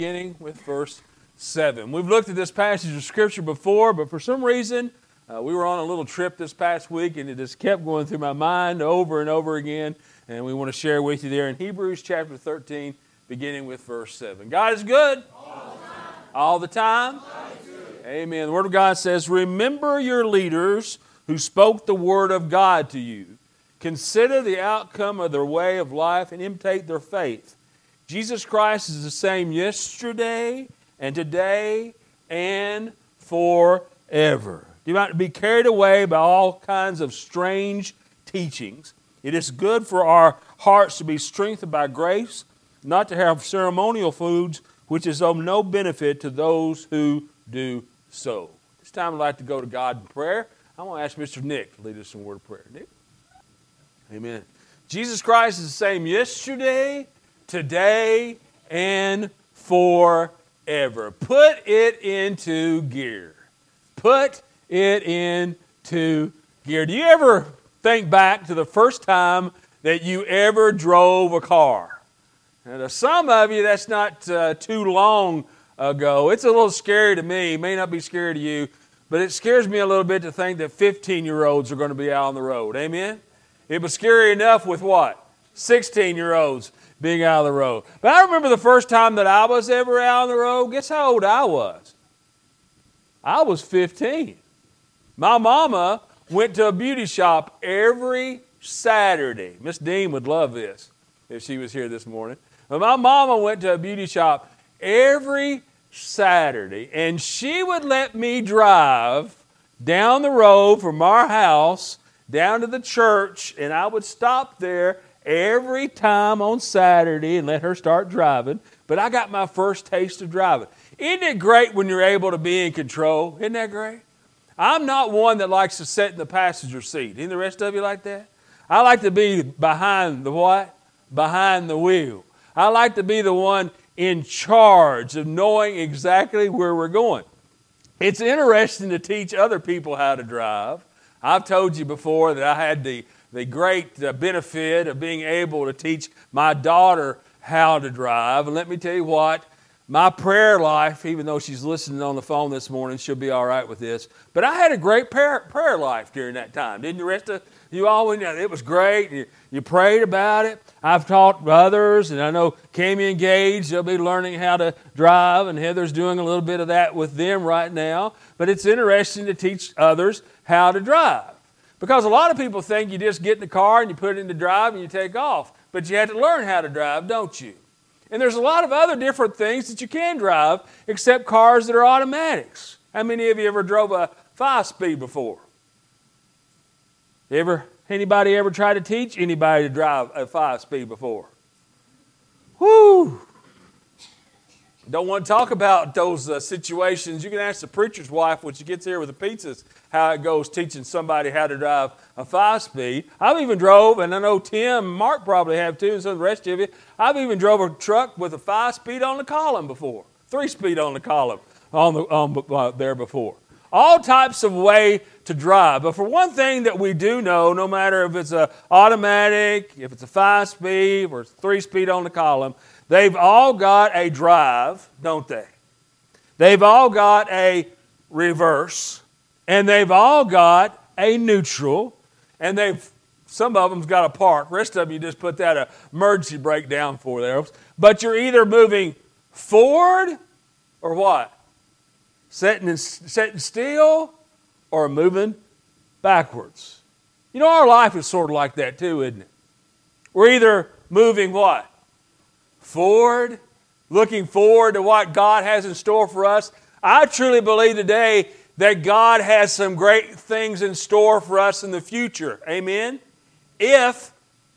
beginning with verse 7. We've looked at this passage of Scripture before, but for some reason, we were on a little trip this past week, and it just kept going through my mind over and over again, and we want to share with you there in Hebrews chapter 13, beginning with verse 7. God is good. All the time. Amen. The Word of God says, "Remember your leaders who spoke the Word of God to you. Consider the outcome of their way of life and imitate their faith. Jesus Christ is the same yesterday and today and forever." Do not be carried away by all kinds of strange teachings. It is good for our hearts to be strengthened by grace, not to have ceremonial foods, which is of no benefit to those who do so. This time I'd like to go to God in prayer. I want to ask Mr. Nick to lead us in a word of prayer. Nick? Amen. Jesus Christ is the same yesterday, today, and forever. Put it into gear. Put it into gear. Do you ever think back to the first time that you ever drove a car? Now, to some of you, that's not too long ago. It's a little scary to me. It may not be scary to you, but it scares me a little bit to think that 15-year-olds are going to be out on the road. Amen? It was scary enough with what? 16-year-olds being out on the road. But I remember the first time that I was ever out on the road. Guess how old I was? I was 15. My mama went to a beauty shop every Saturday. Miss Dean would love this if she was here this morning. But my mama went to a beauty shop every Saturday, and she would let me drive down the road from our house down to the church, and I would stop there every time on Saturday and let her start driving. But I got my first taste of driving. Isn't it great when you're able to be in control? Isn't that great? I'm not one that likes to sit in the passenger seat. Isn't the rest of you like that? I like to be behind the what? Behind the wheel. I like to be the one in charge of knowing exactly where we're going. It's interesting to teach other people how to drive. I've told you before that I had the great benefit of being able to teach my daughter how to drive. And let me tell you what, my prayer life, even though she's listening on the phone this morning, she'll be all right with this. But I had a great prayer life during that time. Didn't the rest of you all? It was great. You prayed about it. I've taught others, and I know Cammy and Gage, they'll be learning how to drive, and Heather's doing a little bit of that with them right now. But it's interesting to teach others how to drive. Because a lot of people think you just get in the car and you put it into drive and you take off. But you have to learn how to drive, don't you? And there's a lot of other different things that you can drive except cars that are automatics. How many of you ever drove a 5-speed before? Anybody ever tried to teach anybody to drive a 5-speed before? Whoo! Don't want to talk about those situations. You can ask the preacher's wife when she gets here with the pizzas how it goes teaching somebody how to drive a 5-speed. I've even drove, and I know Tim and Mark probably have too, and some of the rest of you, I've even drove a truck with a 5-speed on the column before, 3-speed on the column there before. All types of way to drive. But for one thing that we do know, no matter if it's an automatic, if it's a 5-speed, or 3-speed on the column, they've all got a drive, don't they? They've all got a reverse, and they've all got a neutral, and some of them's got a park. The rest of them, you just put that emergency brake down for there. But you're either moving forward or what? Setting still or moving backwards. You know, our life is sort of like that too, isn't it? We're either moving what? Forward, looking forward to what God has in store for us. I truly believe today that God has some great things in store for us in the future. Amen? If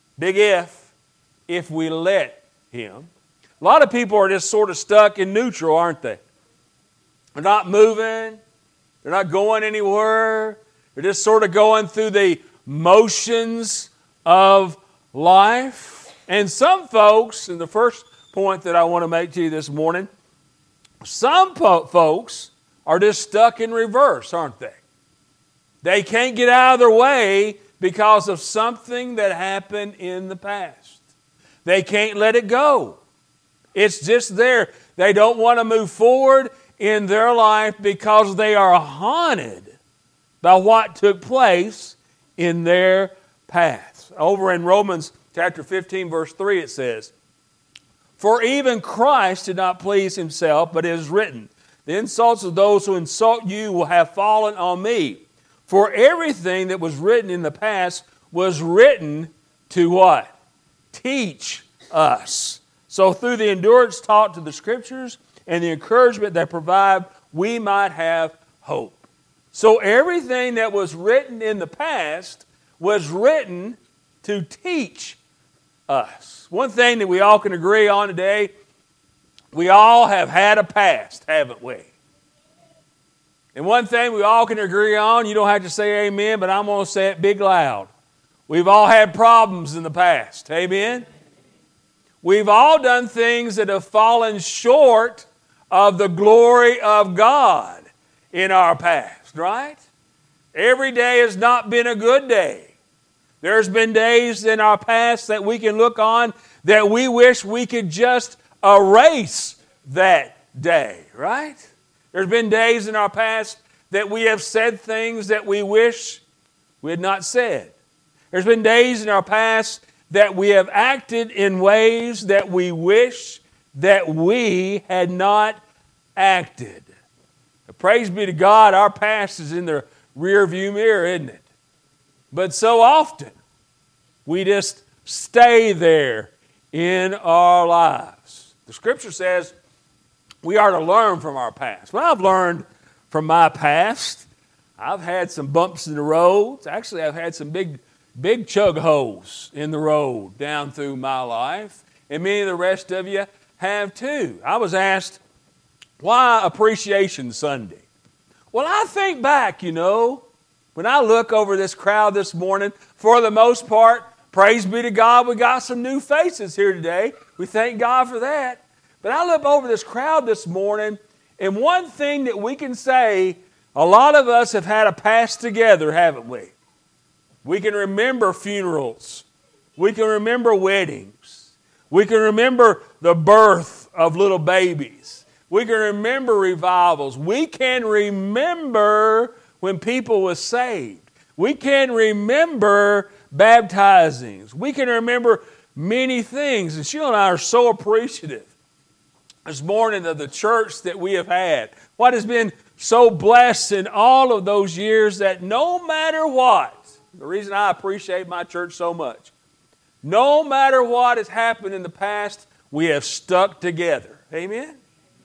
we let Him. A lot of people are just sort of stuck in neutral, aren't they? They're not moving. They're not going anywhere. They're just sort of going through the motions of life. And some folks, and the first point that I want to make to you this morning, some folks are just stuck in reverse, aren't they? They can't get out of their way because of something that happened in the past. They can't let it go. It's just there. They don't want to move forward in their life because they are haunted by what took place in their past. Over in Romans chapter 15, verse 3, it says, "For even Christ did not please himself, but it is written, the insults of those who insult you will have fallen on me. For everything that was written in the past was written to" what? Teach us. So through the endurance taught to the Scriptures and the encouragement they provide, we might have hope. So everything that was written in the past was written to teach us. One thing that we all can agree on today, we all have had a past, haven't we? And one thing we all can agree on, you don't have to say amen, but I'm going to say it big loud. We've all had problems in the past. Amen? We've all done things that have fallen short of the glory of God in our past, right? Every day has not been a good day. There's been days in our past that we can look on that we wish we could just erase that day, right? There's been days in our past that we have said things that we wish we had not said. There's been days in our past that we have acted in ways that we wish that we had not acted. Praise be to God, our past is in the rear view mirror, isn't it? But so often, we just stay there in our lives. The Scripture says we are to learn from our past. Well, I've learned from my past. I've had some bumps in the road. Actually, I've had some big chug holes in the road down through my life. And many of the rest of you have too. I was asked, why Appreciation Sunday? Well, I think back, when I look over this crowd this morning, for the most part, praise be to God, we got some new faces here today. We thank God for that. But I look over this crowd this morning, and one thing that we can say, a lot of us have had a past together, haven't we? We can remember funerals. We can remember weddings. We can remember the birth of little babies. We can remember revivals. We can remember when people were saved. We can remember baptizings. We can remember many things. And Sheila and I are so appreciative this morning of the church that we have had. What has been so blessed in all of those years that no matter what, the reason I appreciate my church so much, no matter what has happened in the past, we have stuck together. Amen?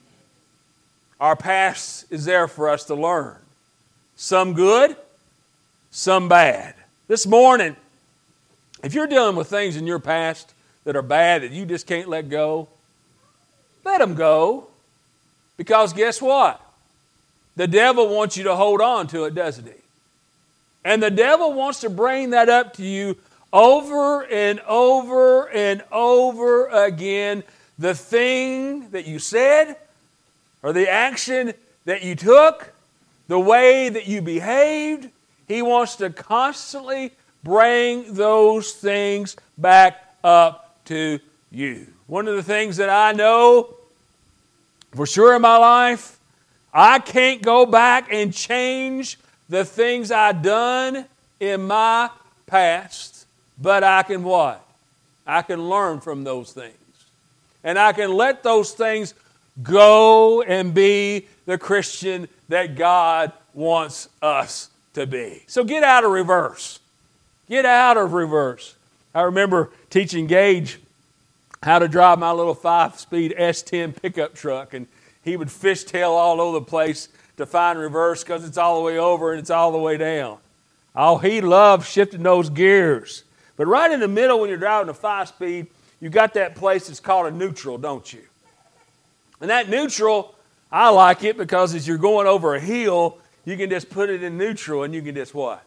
Our past is there for us to learn. Some good, some bad. This morning, if you're dealing with things in your past that are bad that you just can't let go, let them go. Because guess what? The devil wants you to hold on to it, doesn't he? And the devil wants to bring that up to you over and over and over again. The thing that you said, or the action that you took, the way that you behaved, he wants to constantly bring those things back up to you. One of the things that I know for sure in my life, I can't go back and change the things I've done in my past, but I can what? I can learn from those things. And I can let those things go and be the Christian that God wants us to be. So get out of reverse. Get out of reverse. I remember teaching Gage how to drive my little 5-speed S10 pickup truck, and he would fishtail all over the place to find reverse because it's all the way over and it's all the way down. Oh, he loved shifting those gears. But right in the middle when you're driving a 5-speed, you got that place that's called a neutral, don't you? And that neutral, I like it because as you're going over a hill, you can just put it in neutral and you can just what?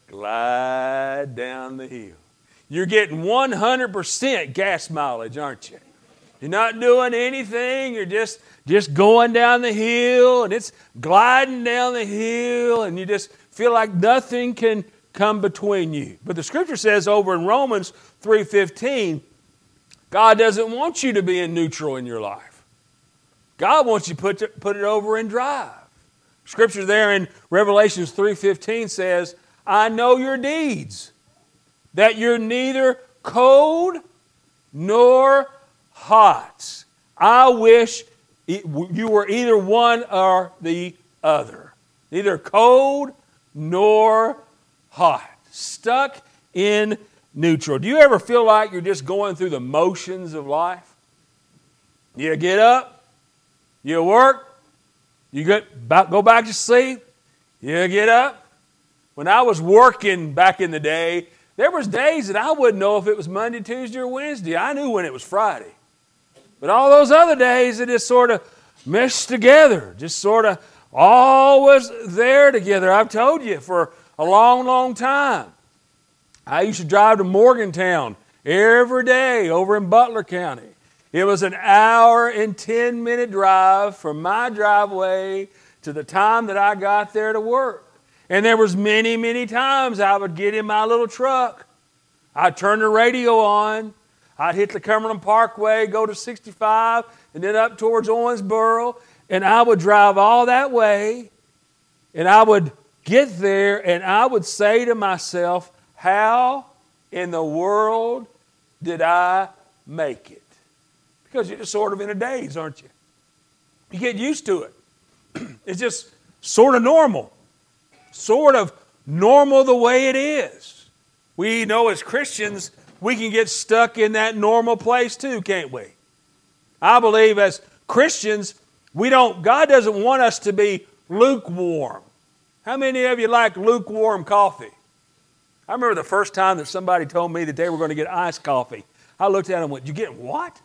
Glide down the hill. You're getting 100% gas mileage, aren't you? You're not doing anything. You're just going down the hill, and it's gliding down the hill, and you just feel like nothing can come between you. But the Scripture says over in Romans 3:15 God doesn't want you to be in neutral in your life. God wants you to put it over in drive. Scripture there in Revelation 3:15 says, I know your deeds, that you're neither cold nor hot. I wish you were either one or the other. Neither cold nor hot. Stuck in neutral. Do you ever feel like you're just going through the motions of life? You get up, you work, you go back to sleep, you get up. When I was working back in the day, there was days that I wouldn't know if it was Monday, Tuesday, or Wednesday. I knew when it was Friday. But all those other days, it just sort of meshed together, just sort of all was there together. I've told you for a long, long time. I used to drive to Morgantown every day over in Butler County. It was an hour and 10-minute drive from my driveway to the time that I got there to work. And there was many, many times I would get in my little truck. I'd turn the radio on. I'd hit the Cumberland Parkway, go to 65, and then up towards Owensboro. And I would drive all that way. And I would get there and I would say to myself, how in the world did I make it? Because you're just sort of in a daze, aren't you? You get used to it. It's just sort of normal. Sort of normal the way it is. We know as Christians, we can get stuck in that normal place too, can't we? I believe as Christians, God doesn't want us to be lukewarm. How many of you like lukewarm coffee? I remember the first time that somebody told me that they were going to get iced coffee. I looked at them and went, you get what?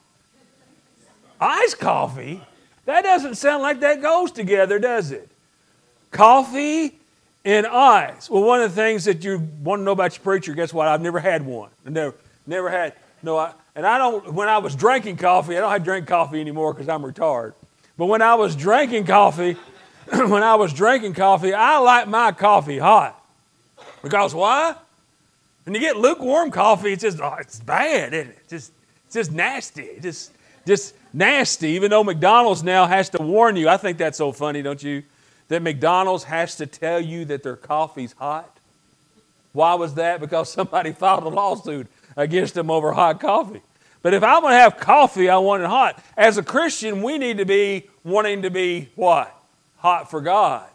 Iced coffee? That doesn't sound like that goes together, does it? Coffee and ice. Well, one of the things that you want to know about your preacher, guess what? I've never had one. Never had. When I was drinking coffee, I don't have to drink coffee anymore because I'm retarded. But when I was drinking coffee, I like my coffee hot. Because why? When you get lukewarm coffee, it's bad, isn't it? It's just nasty. It's just nasty. Even though McDonald's now has to warn you. I think that's so funny, don't you? That McDonald's has to tell you that their coffee's hot. Why was that? Because somebody filed a lawsuit against them over hot coffee. But if I'm going to have coffee, I want it hot. As a Christian, we need to be wanting to be what? Hot for God.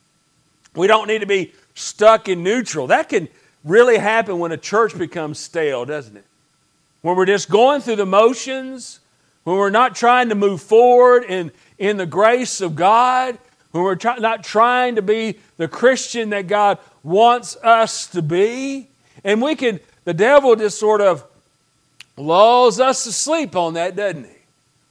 We don't need to be stuck in neutral. That can really happen when a church becomes stale, doesn't it? When we're just going through the motions, when we're not trying to move forward in the grace of God, when we're not trying to be the Christian that God wants us to be. And the devil just sort of lulls us to sleep on that, doesn't he?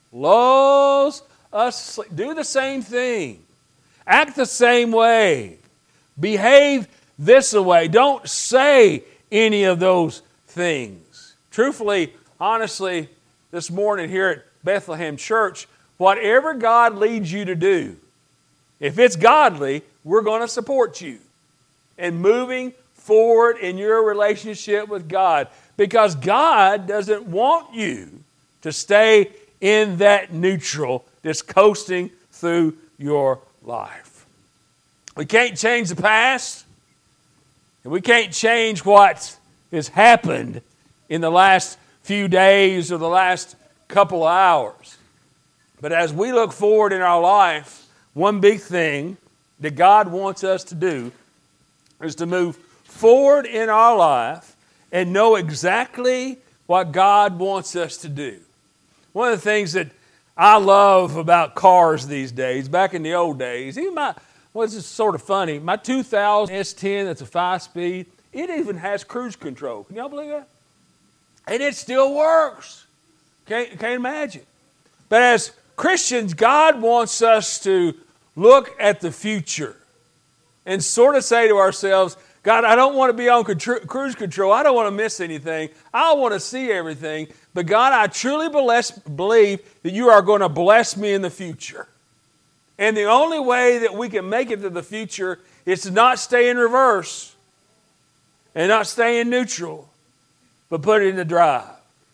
Lulls us to sleep. Do the same thing. Act the same way. Behave this way. Don't say any of those things. Truthfully, honestly, this morning here at Bethlehem Church, whatever God leads you to do, if it's godly, we're going to support you in moving forward in your relationship with God. Because God doesn't want you to stay in that neutral, just coasting through your life. We can't change the past, and we can't change what has happened in the last few days or the last couple of hours. But as we look forward in our life, one big thing that God wants us to do is to move forward in our life and know exactly what God wants us to do. One of the things that I love about cars these days, back in the old days, even this is sort of funny, my 2000 S10 that's a 5-speed, it even has cruise control. Can y'all believe that? And it still works. Can't imagine. But as Christians, God wants us to look at the future and sort of say to ourselves, God, I don't want to be on cruise control. I don't want to miss anything. I want to see everything. But God, I truly believe that you are going to bless me in the future. And the only way that we can make it to the future is to not stay in reverse and not stay in neutral, but put it in the drive.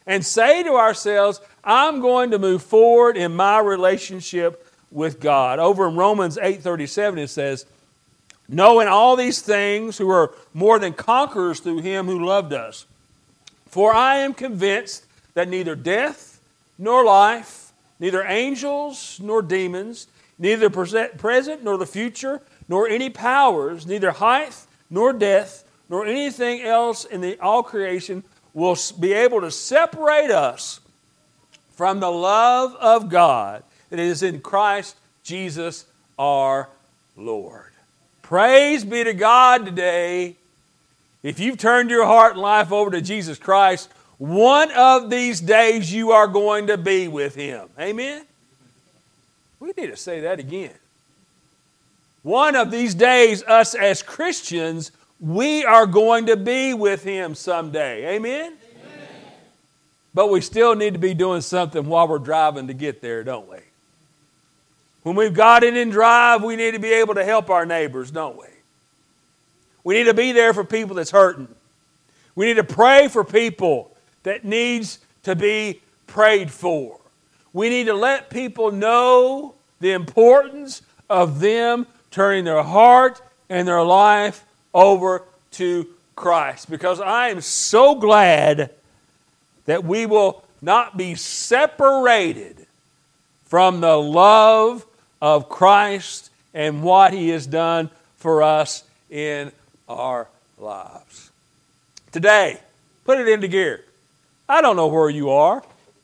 and say to ourselves, I'm going to move forward in my relationship with God. Over in Romans 8:37 it says, knowing all these things, who are more than conquerors through Him who loved us. For I am convinced that neither death nor life, neither angels nor demons, neither present nor the future, nor any powers, neither height nor depth, nor anything else in all creation will be able to separate us from the love of God that is in Christ Jesus our Lord. Praise be to God today. If you've turned your heart and life over to Jesus Christ, one of these days you are going to be with Him. Amen? We need to say that again. One of these days, us as Christians, we are going to be with Him someday. Amen? Amen? But we still need to be doing something while we're driving to get there, don't we? When we've got it in drive, we need to be able to help our neighbors, don't we? We need to be there for people that's hurting. We need to pray for people that needs to be prayed for. We need to let people know the importance of them turning their heart and their life over to Christ. Because I am so glad that we will not be separated from the love of Christ and what He has done for us in our lives. Today, put it into gear. I don't know where you are.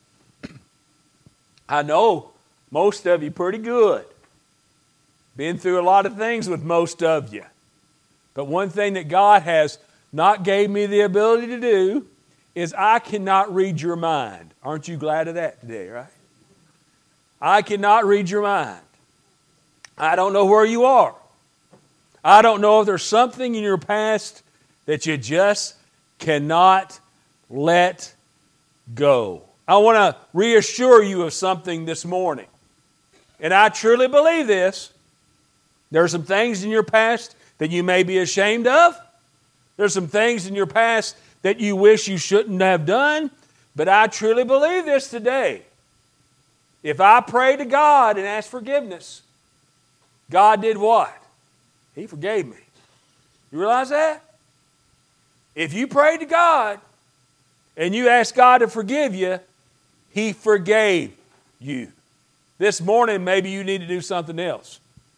I know most of you pretty good. Been through a lot of things with most of you. But one thing that God has not gave me the ability to do is I cannot read your mind. Aren't you glad of that today, right? I cannot read your mind. I don't know where you are. I don't know if there's something in your past that you just cannot let go. I want to reassure you of something this morning. And I truly believe this. There are some things in your past that you may be ashamed of. There's some things in your past that you wish you shouldn't have done. But I truly believe this today. If I pray to God and ask forgiveness, God did what? He forgave me. You realize that? If you pray to God and you ask God to forgive you, He forgave you. This morning, maybe you need to do something else.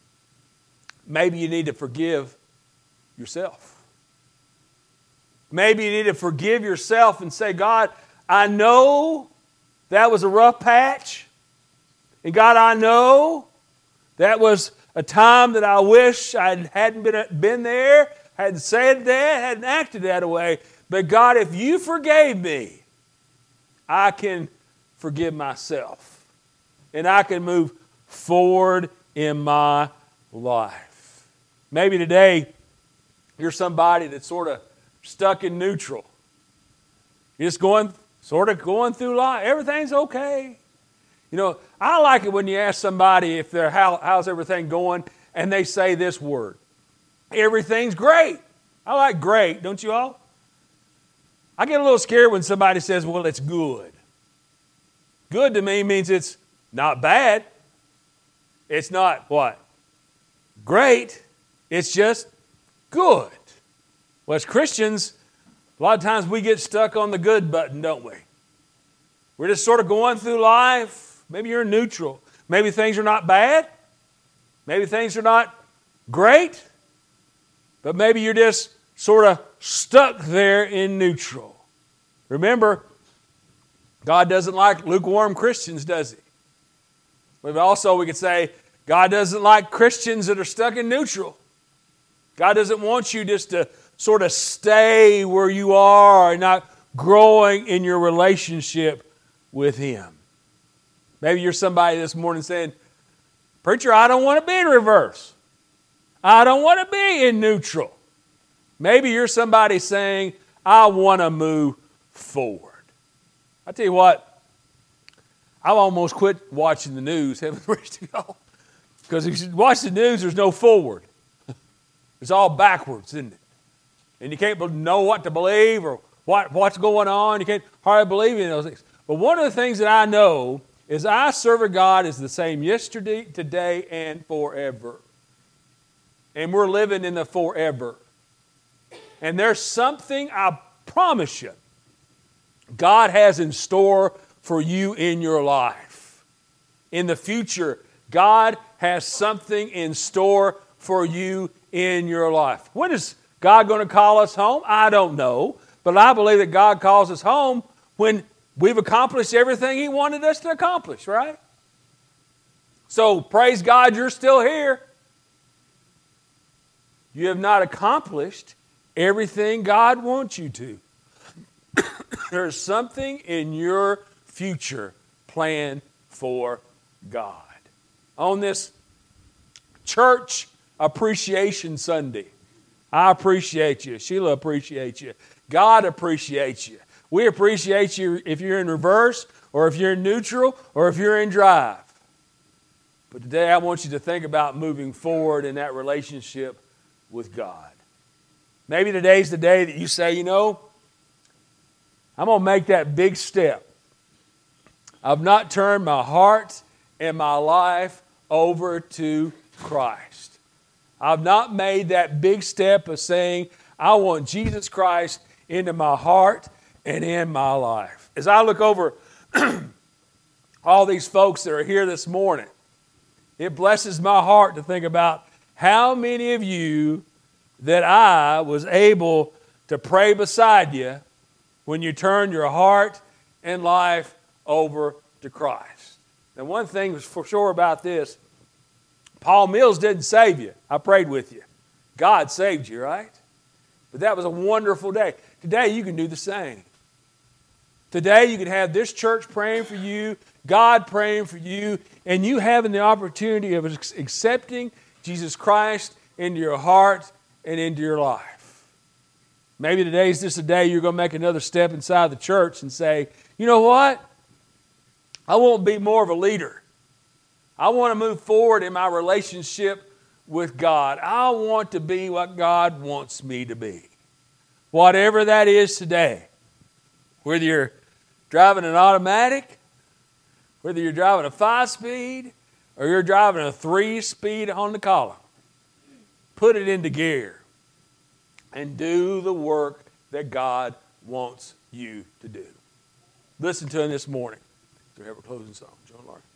Maybe you need to forgive yourself. Maybe you need to forgive yourself and say, God, I know that was a rough patch. And God, I know that was a time that I wish I hadn't been there, hadn't said that, hadn't acted that way. But God, if you forgave me, I can forgive myself. And I can move forward in my life. Maybe today you're somebody that's sort of stuck in neutral. You're just going through life. Everything's okay. You know, I like it when you ask somebody if they're how's everything going, and they say this word. Everything's great. I like great, don't you all? I get a little scared when somebody says, well, it's good. Good to me means it's not bad. It's not what? Great. It's just good. Well, as Christians, a lot of times we get stuck on the good button, don't we? We're just sort of going through life. Maybe you're neutral. Maybe things are not bad. Maybe things are not great. But maybe you're just sort of stuck there in neutral. Remember, God doesn't like lukewarm Christians, does He? But also we could say, God doesn't like Christians that are stuck in neutral. God doesn't want you just to sort of stay where you are and not growing in your relationship with Him. Maybe you're somebody this morning saying, preacher, I don't want to be in reverse. I don't want to be in neutral. Maybe you're somebody saying, I want to move forward. I tell you what, I've almost quit watching the news, heaven praise to God. Because if you watch the news, there's no forward. It's all backwards, isn't it? And you can't know what to believe or what's going on. You can't hardly believe in those things. But one of the things that I know is I serve a God is the same yesterday, today, and forever. And we're living in the forever. And there's something, I promise you, God has in store for you in your life. In the future, God has something in store for you in your life. When is God going to call us home? I don't know. But I believe that God calls us home when we've accomplished everything He wanted us to accomplish, right? So praise God you're still here. You have not accomplished everything God wants you to. There's something in your future planned for God. On this Church Appreciation Sunday, I appreciate you. Sheila appreciates you. God appreciates you. We appreciate you if you're in reverse, or if you're in neutral, or if you're in drive. But today I want you to think about moving forward in that relationship with God. Maybe today's the day that you say, I'm going to make that big step. I've not turned my heart and my life over to Christ. I've not made that big step of saying, I want Jesus Christ into my heart and in my life. As I look over all these folks that are here this morning, it blesses my heart to think about how many of you that I was able to pray beside you when you turned your heart and life over to Christ. And one thing was for sure about this, Paul Mills didn't save you. I prayed with you. God saved you, right? But that was a wonderful day. Today you can do the same. Today you can have this church praying for you, God praying for you, and you having the opportunity of accepting Jesus Christ into your heart and into your life. Maybe today's just a day you're going to make another step inside the church and say, you know what? I won't be more of a leader. I want to move forward in my relationship with God. I want to be what God wants me to be. Whatever that is today, whether you're driving an automatic, whether you're driving a 5-speed, or you're driving a 3-speed on the column, put it into gear and do the work that God wants you to do. Listen to him this morning. Do we have a closing song? John Larkin.